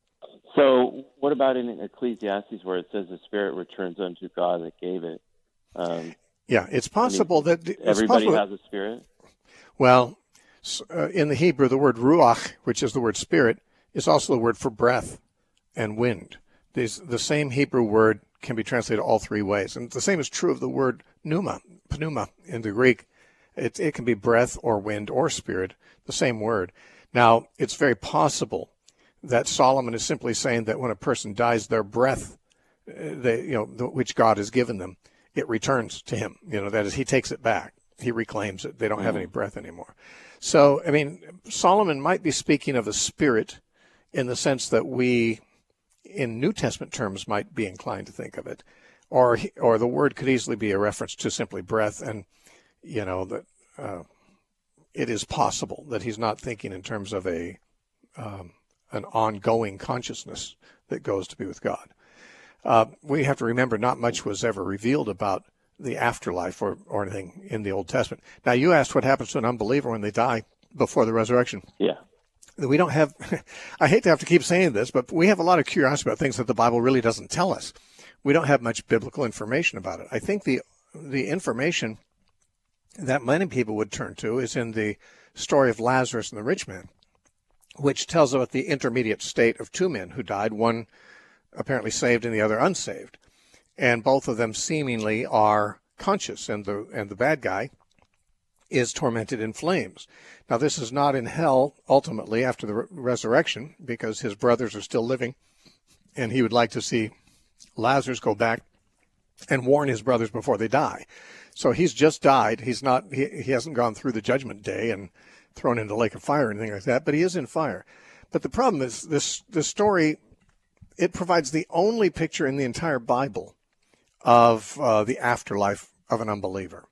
So what about in Ecclesiastes where it says the Spirit returns unto God that gave it? Um, yeah, it's possible I mean, that... It's everybody possible has that, a spirit? Well, uh, in the Hebrew, the word ruach, which is the word spirit, is also the word for breath and wind. These, the same Hebrew word can be translated all three ways. And the same is true of the word pneuma, pneuma in the Greek. It, it can be breath or wind or spirit, the same word. Now, it's very possible that Solomon is simply saying that when a person dies, their breath, they, you know, which God has given them, it returns to him. You know, that is, he takes it back. He reclaims it. They don't have any breath anymore. So, I mean, Solomon might be speaking of a spirit in the sense that we, in New Testament terms, might be inclined to think of it. Or, or the word could easily be a reference to simply breath, and you know, that uh, it is possible that he's not thinking in terms of a um, an ongoing consciousness that goes to be with God. Uh, we have to remember not much was ever revealed about the afterlife or, or anything in the Old Testament. Now, you asked what happens to an unbeliever when they die before the resurrection. Yeah. We don't have, I hate to have to keep saying this, but we have a lot of curiosity about things that the Bible really doesn't tell us. We don't have much biblical information about it. I think the the information that many people would turn to is in the story of Lazarus and the rich man, which tells about the intermediate state of two men who died, one apparently saved and the other unsaved. And both of them seemingly are conscious, and the and the bad guy is tormented in flames. Now, this is not in hell ultimately after the re- resurrection, because his brothers are still living, and he would like to see Lazarus go back and warn his brothers before they die. So he's just died. He's not. He, he hasn't gone through the judgment day and thrown into the lake of fire or anything like that, but he is in fire. But the problem is this: this story, it provides the only picture in the entire Bible of uh, the afterlife of an unbeliever,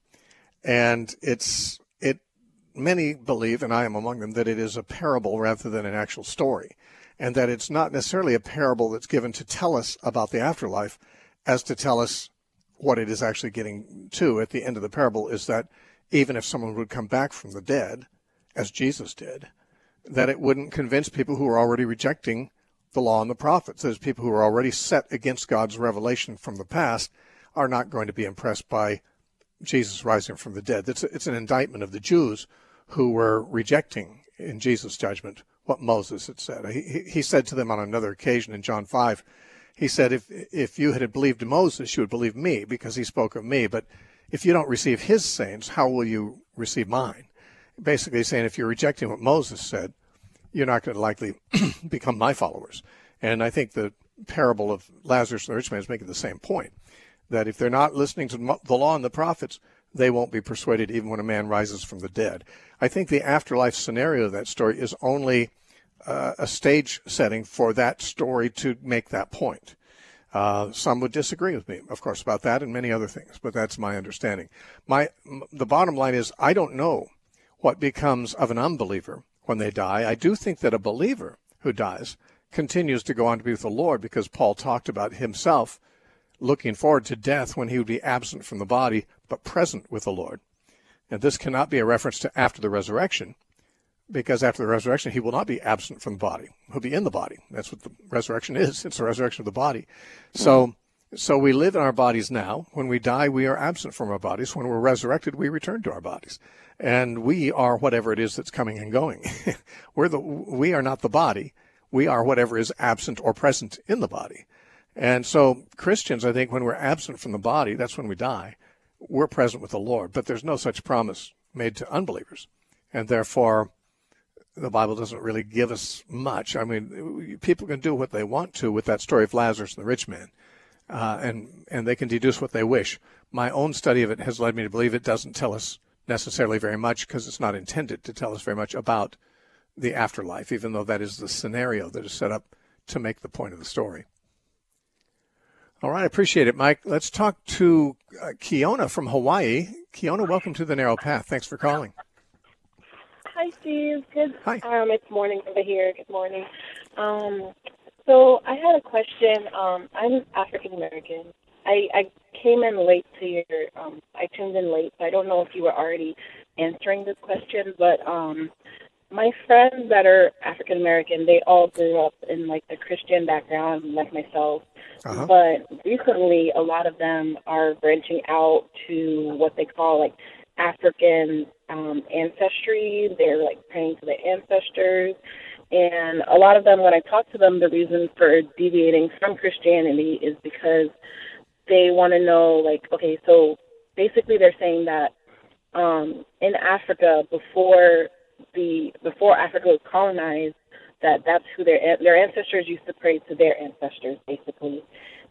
and it's it. Many believe, and I am among them, that it is a parable rather than an actual story, and that it's not necessarily a parable that's given to tell us about the afterlife, as to tell us what it is actually getting to at the end of the parable is that even if someone would come back from the dead, as Jesus did, that it wouldn't convince people who are already rejecting the law and the prophets. Those people who are already set against God's revelation from the past are not going to be impressed by Jesus rising from the dead. It's, it's an indictment of the Jews who were rejecting in Jesus' judgment what Moses had said. He, he said to them on another occasion in John five, he said, if if you had believed Moses, you would believe me, because he spoke of me. But if you don't receive his sayings, how will you receive mine? Basically saying, if you're rejecting what Moses said, you're not going to likely become my followers. And I think the parable of Lazarus and the rich man is making the same point, that if they're not listening to the law and the prophets, they won't be persuaded even when a man rises from the dead. I think the afterlife scenario of that story is only uh, a stage setting for that story to make that point. Uh, some would disagree with me, of course, about that and many other things, but that's my understanding. My the bottom line is I don't know what becomes of an unbeliever when they die. I do think that a believer who dies continues to go on to be with the Lord, because Paul talked about himself looking forward to death when he would be absent from the body, but present with the Lord. And this cannot be a reference to after the resurrection, because after the resurrection, he will not be absent from the body. He'll be in the body. That's what the resurrection is. It's the resurrection of the body. So, so we live in our bodies now. When we die, we are absent from our bodies. When we're resurrected, we return to our bodies. And we are whatever it is that's coming and going. we're the, we are not the body. We are whatever is absent or present in the body. And so Christians, I think, when we're absent from the body, that's when we die. We're present with the Lord. But there's no such promise made to unbelievers. And therefore, the Bible doesn't really give us much. I mean, people can do what they want to with that story of Lazarus and the rich man, uh, and, and they can deduce what they wish. My own study of it has led me to believe it doesn't tell us necessarily very much, because it's not intended to tell us very much about the afterlife, even though that is the scenario that is set up to make the point of the story. All right, I appreciate it, Mike. Let's talk to uh, Kiona from Hawaii. Kiona, welcome to The Narrow Path. Thanks for calling. Hi, Steve. Good. Hi. Um, it's morning over here. Good morning. Um, so I had a question. Um, I'm African American. I, I came in late to your. Um, I tuned in late, so I don't know if you were already answering this question. But um, my friends that are African American, they all grew up in like the Christian background, like myself. Uh-huh. But recently, a lot of them are branching out to what they call like African um, ancestry. They're like praying to their ancestors. And a lot of them, when I talk to them, the reason for deviating from Christianity is because they want to know, like, okay, so basically they're saying that um, in Africa, before the before Africa was colonized, that that's who their their ancestors used to pray to their ancestors, basically.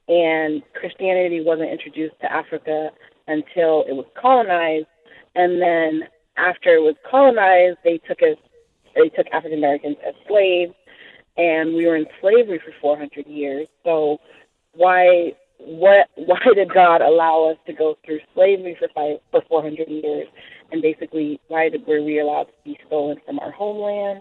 And Christianity wasn't introduced to Africa until it was colonized. And then after it was colonized, they took us, they took African Americans as slaves, and we were in slavery for four hundred years. So why, what, why did God allow us to go through slavery for five, for four hundred years? And basically, why did, were we allowed to be stolen from our homeland?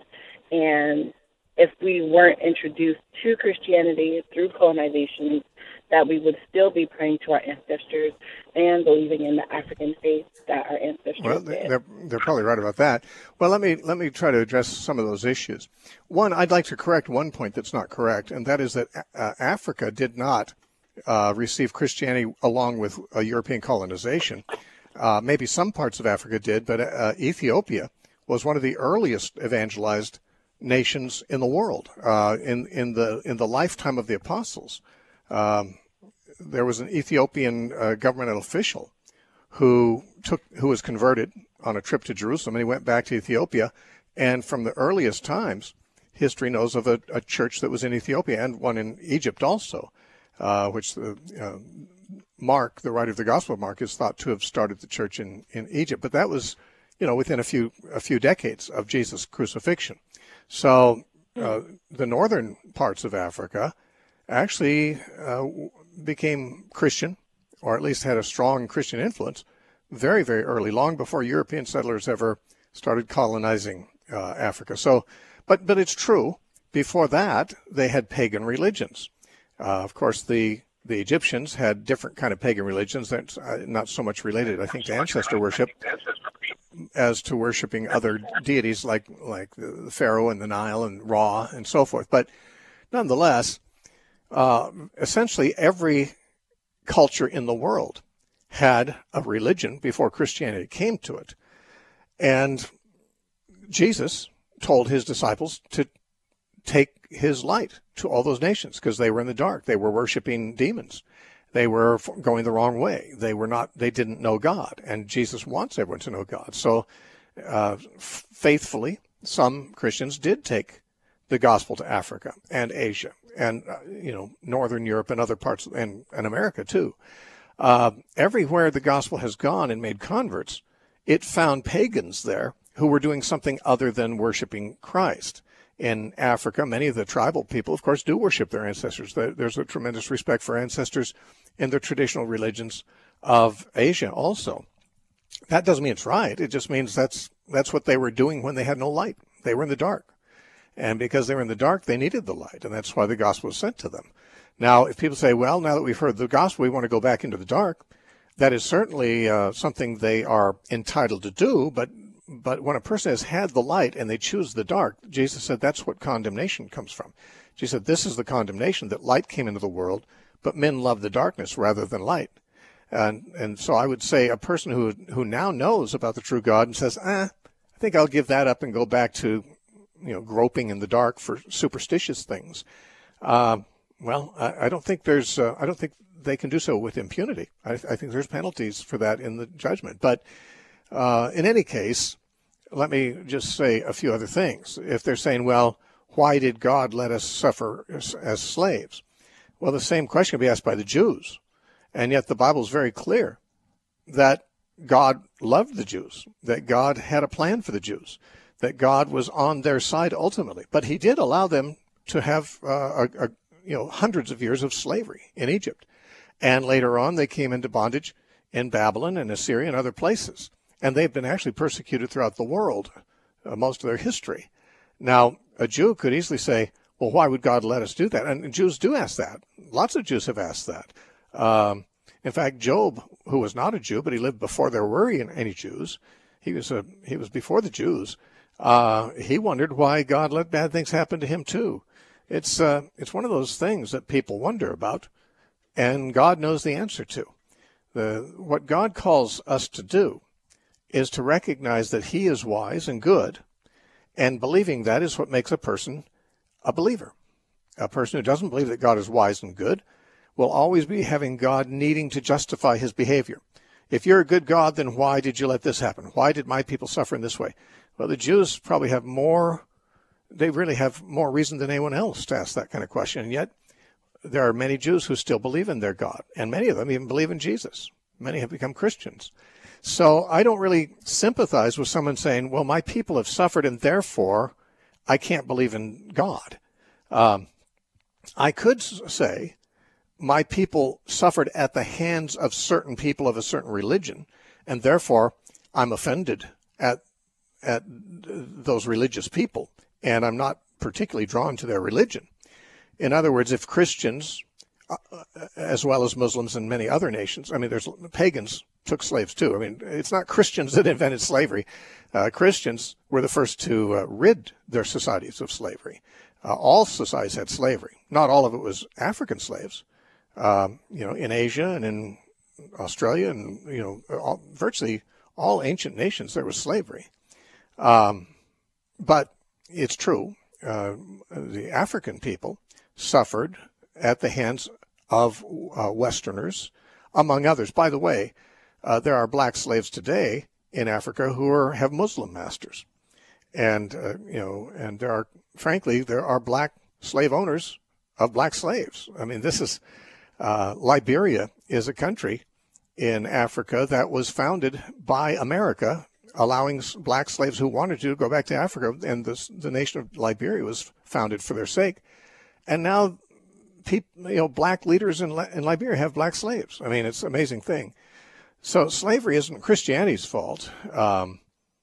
And if we weren't introduced to Christianity through colonization, that we would still be praying to our ancestors and believing in the African faith that our ancestors Well, did. they're, they're probably right about that. Well, let me let me try to address some of those issues. One, I'd like to correct one point that's not correct, and that is that uh, Africa did not uh, receive Christianity along with uh, European colonization. Uh, maybe some parts of Africa did, but uh, Ethiopia was one of the earliest evangelized nations in the world. Uh, in in the in the lifetime of the apostles, um, there was an Ethiopian uh, governmental official who took who was converted on a trip to Jerusalem, and he went back to Ethiopia. And from the earliest times, history knows of a, a church that was in Ethiopia and one in Egypt also, uh, which the uh, Mark, the writer of the Gospel of Mark, is thought to have started the church in, in Egypt. But that was, you know, within a few a few decades of Jesus' crucifixion. So uh, the northern parts of Africa actually uh, became Christian, or at least had a strong Christian influence, very, very early, long before European settlers ever started colonizing uh, Africa. So, but but it's true. Before that, they had pagan religions. Uh, of course, the the Egyptians had different kind of pagan religions that's uh, not so much related, I think, to ancestor worship as to worshiping other deities like like the Pharaoh and the Nile and Ra and so forth. But nonetheless, uh, essentially every culture in the world had a religion before Christianity came to it. And Jesus told his disciples to take his light to all those nations because they were in the dark. They were worshiping demons. They were going the wrong way. They were not, they didn't know God. And Jesus wants everyone to know God. So uh, faithfully, some Christians did take the gospel to Africa and Asia and, uh, you know, Northern Europe and other parts, and, and America too. Uh, everywhere the gospel has gone and made converts, it found pagans there who were doing something other than worshiping Christ. In Africa, many of the tribal people, of course, do worship their ancestors. There's a tremendous respect for ancestors in the traditional religions of Asia also. That doesn't mean it's right. It just means that's that's what they were doing when they had no light. They were in the dark. And because they were in the dark, they needed the light, and that's why the gospel was sent to them. Now, if people say, well, now that we've heard the gospel, we want to go back into the dark, that is certainly uh, something they are entitled to do, but But when a person has had the light and they choose the dark, Jesus said that's what condemnation comes from. Jesus said this is the condemnation, that light came into the world, but men love the darkness rather than light. And and so I would say a person who who now knows about the true God and says, ah, I think I'll give that up and go back to, you know, groping in the dark for superstitious things. Uh, well, I, I don't think there's, uh, I don't think they can do so with impunity. I, I think there's penalties for that in the judgment. But Uh, in any case, let me just say a few other things. If they're saying, well, why did God let us suffer as, as slaves? Well, the same question can be asked by the Jews. And yet the Bible is very clear that God loved the Jews, that God had a plan for the Jews, that God was on their side ultimately. But he did allow them to have uh, a, a, you know, hundreds of years of slavery in Egypt. And later on, they came into bondage in Babylon and Assyria and other places. And they've been actually persecuted throughout the world uh, most of their history. Now, a Jew could easily say, well, why would God let us do that? And Jews do ask that. Lots of Jews have asked that. Um, in fact, Job, who was not a Jew, but he lived before there were any Jews, he was a, he was before the Jews, uh, he wondered why God let bad things happen to him too. It's, uh, it's one of those things that people wonder about, and God knows the answer to. The, what God calls us to do is to recognize that he is wise and good, and believing that is what makes a person a believer. A person who doesn't believe that God is wise and good will always be having God needing to justify his behavior. If you're a good God, then why did you let this happen? Why did my people suffer in this way? Well, the Jews probably have more, they really have more reason than anyone else to ask that kind of question. And yet, there are many Jews who still believe in their God, and many of them even believe in Jesus. Many have become Christians. So I don't really sympathize with someone saying, well, my people have suffered, and therefore I can't believe in God. Um, I could say my people suffered at the hands of certain people of a certain religion, and therefore I'm offended at at those religious people, and I'm not particularly drawn to their religion. In other words, if Christians, uh, as well as Muslims and many other nations, I mean, there's pagans took slaves too. I mean, it's not Christians that invented slavery. Uh, Christians were the first to uh, rid their societies of slavery. Uh, all societies had slavery. Not all of it was African slaves. Um, you know, in Asia and in Australia and, you know, all, virtually all ancient nations, there was slavery. Um, but it's true. Uh, the African people suffered at the hands of uh, Westerners, among others. By the way, uh, there are black slaves today in Africa who are, have Muslim masters. And, uh, you know, and there are, frankly, there are black slave owners of black slaves. I mean, this is, uh, Liberia is a country in Africa that was founded by America, allowing black slaves who wanted to go back to Africa, and this, the nation of Liberia was founded for their sake. And now, people, you know, black leaders in, in Liberia have black slaves. I mean, it's an amazing thing. So slavery isn't Christianity's fault. Um,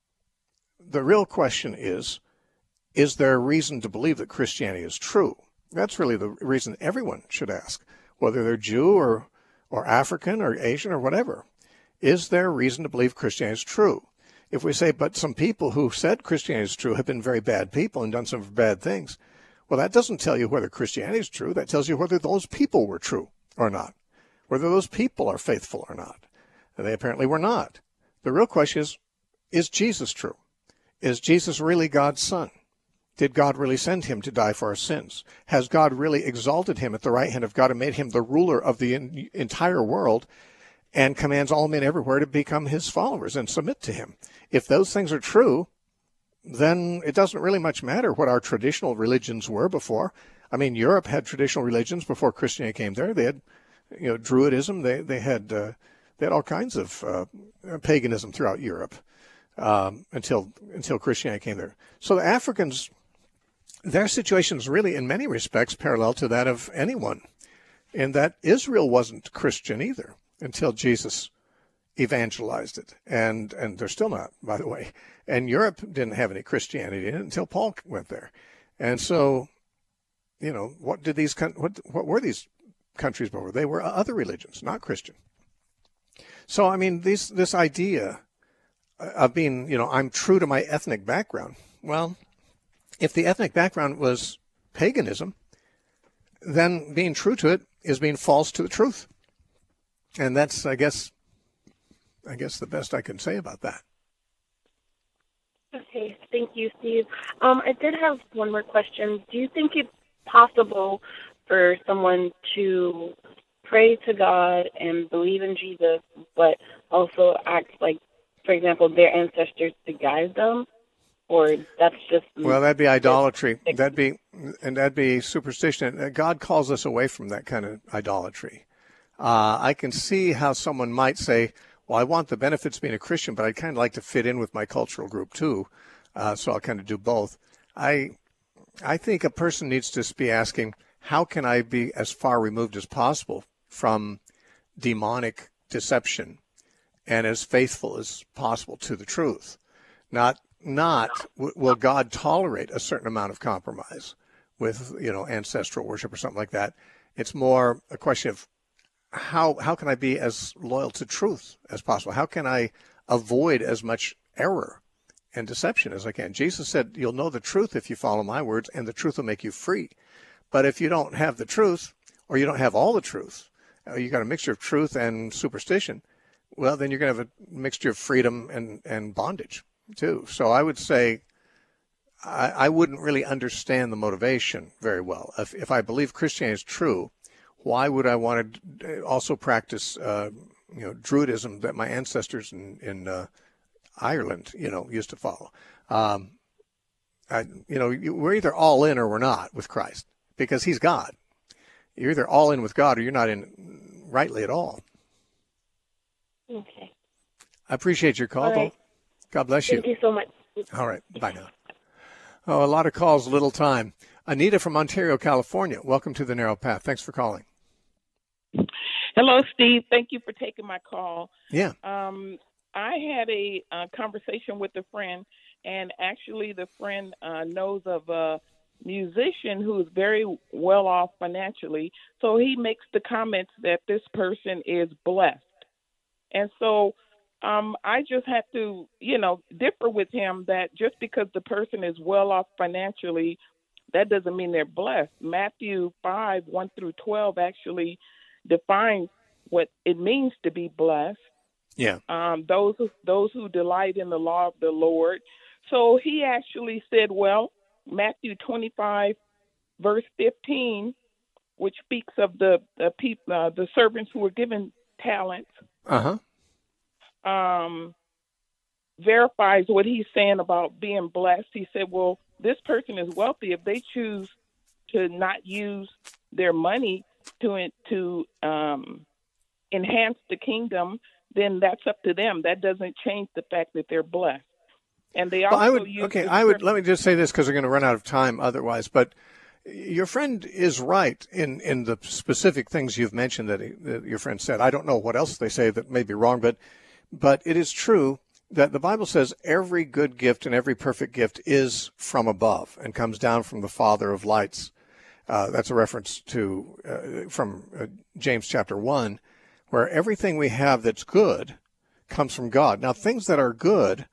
the real question is, is there a reason to believe that Christianity is true? That's really the reason everyone should ask, whether they're Jew or, or African or Asian or whatever. Is there a reason to believe Christianity is true? If we say, but some people who said Christianity is true have been very bad people and done some bad things, well, that doesn't tell you whether Christianity is true. That tells you whether those people were true or not, whether those people are faithful or not. And they apparently were not. The real question is, is Jesus true? Is Jesus really God's son? Did God really send him to die for our sins? Has God really exalted him at the right hand of God and made him the ruler of the in, entire world and commands all men everywhere to become his followers and submit to him? If those things are true, then it doesn't really much matter what our traditional religions were before. I mean, Europe had traditional religions before Christianity came there. They had, you know, Druidism. They they had uh, they had all kinds of uh, paganism throughout Europe um, until until Christianity came there. So the Africans, their situation is really, in many respects, parallel to that of anyone, in that Israel wasn't Christian either until Jesus evangelized it, and and they're still not, by the way. And Europe didn't have any Christianity in it until Paul went there. And so, you know, what did these what what were these countries before? They were other religions, not Christian. So, I mean, these this idea of being, you know, I'm true to my ethnic background. Well, if the ethnic background was paganism, then being true to it is being false to the truth. And that's, I guess, I guess the best I can say about that. Okay, thank you, Steve. Um, I did have one more question. Do you think it's possible for someone to pray to God and believe in Jesus, but also act like, for example, their ancestors to guide them? Or that's just... Well, that'd be idolatry. That'd be, and that'd be superstition. God calls us away from that kind of idolatry. Uh, I can see how someone might say, well, I want the benefits of being a Christian, but I'd kind of like to fit in with my cultural group too, uh, so I'll kind of do both. I I think a person needs to be asking, how can I be as far removed as possible from demonic deception and as faithful as possible to the truth? Not not w- will God tolerate a certain amount of compromise with, you know, ancestral worship or something like that. It's more a question of how how can I be as loyal to truth as possible? How can I avoid as much error and deception as I can? Jesus said, you'll know the truth if you follow my words, and the truth will make you free. But if you don't have the truth, or you don't have all the truth, uh, you got a mixture of truth and superstition, well, then you're going to have a mixture of freedom and, and bondage, too. So I would say I, I wouldn't really understand the motivation very well. If, if I believe Christianity is true, why would I want to also practice, uh, you know, Druidism that my ancestors in, in uh, Ireland, you know, used to follow? Um, I, you know, we're either all in or we're not with Christ, because he's God. You're either all in with God or you're not in rightly at all. Okay. I appreciate your call, all right. though. God bless you. Thank you so much. All right. Bye now. Oh, a lot of calls, little time. Anita from Ontario, California. Welcome to the Narrow Path. Thanks for calling. Hello, Steve. Thank you for taking my call. Yeah. Um, I had a, uh conversation with a friend, and actually the friend uh, knows of a musician who's very well off financially. So he makes the comments that this person is blessed. And so um, I just have to, you know, differ with him that just because the person is well off financially, that doesn't mean they're blessed. Matthew five, one through twelve actually defines what it means to be blessed. Yeah. Um, those, who, those who delight in the law of the Lord. So he actually said, well, Matthew twenty-five, verse fifteen, which speaks of the the, peop- uh, the servants who were given talents, Uh-huh. um, verifies what he's saying about being blessed. He said, well, this person is wealthy. If they choose to not use their money to to um, enhance the kingdom, then that's up to them. That doesn't change the fact that they're blessed. And they also well, I would, use okay, I would, let me just say this because we're going to run out of time otherwise, but your friend is right in, in the specific things you've mentioned that, he, that your friend said. I don't know what else they say that may be wrong, but but it is true that the Bible says every good gift and every perfect gift is from above and comes down from the Father of lights. Uh, that's a reference to uh, from uh, James chapter one, where everything we have that's good comes from God. Now, things that are good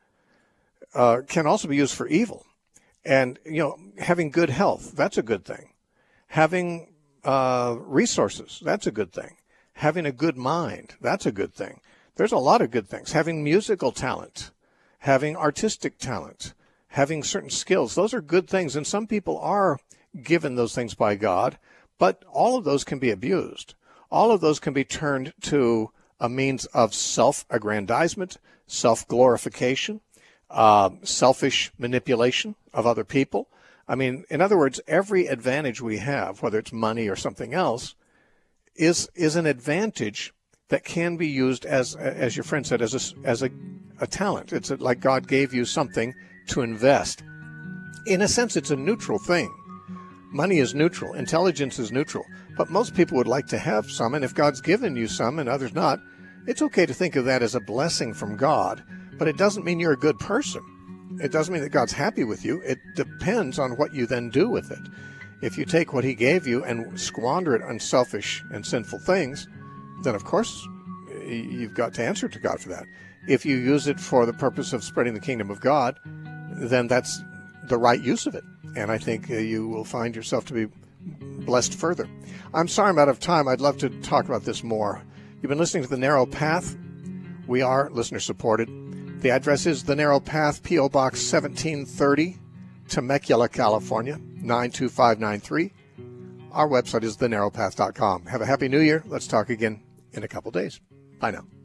uh, can also be used for evil. And, you know, having good health, that's a good thing. Having uh, resources, that's a good thing. Having a good mind, that's a good thing. There's a lot of good things. Having musical talent, having artistic talent, having certain skills, those are good things. And some people are given those things by God, but all of those can be abused. All of those can be turned to a means of self-aggrandizement, self-glorification, uh, selfish manipulation of other people. I mean, in other words, every advantage we have, whether it's money or something else, is is an advantage that can be used as, as your friend said, as a, as a, a talent. It's like God gave you something to invest. In a sense, it's a neutral thing. Money is neutral. Intelligence is neutral. But most people would like to have some, and if God's given you some and others not, it's okay to think of that as a blessing from God, but it doesn't mean you're a good person. It doesn't mean that God's happy with you. It depends on what you then do with it. If you take what he gave you and squander it on selfish and sinful things, then of course you've got to answer to God for that. If you use it for the purpose of spreading the kingdom of God, then that's the right use of it. And I think uh, you will find yourself to be blessed further. I'm sorry I'm out of time. I'd love to talk about this more. You've been listening to The Narrow Path. We are listener-supported. The address is The Narrow Path, P O. Box seventeen thirty, Temecula, California, nine two five nine three. Our website is the narrow path dot com. Have a happy new year. Let's talk again in a couple days. Bye now.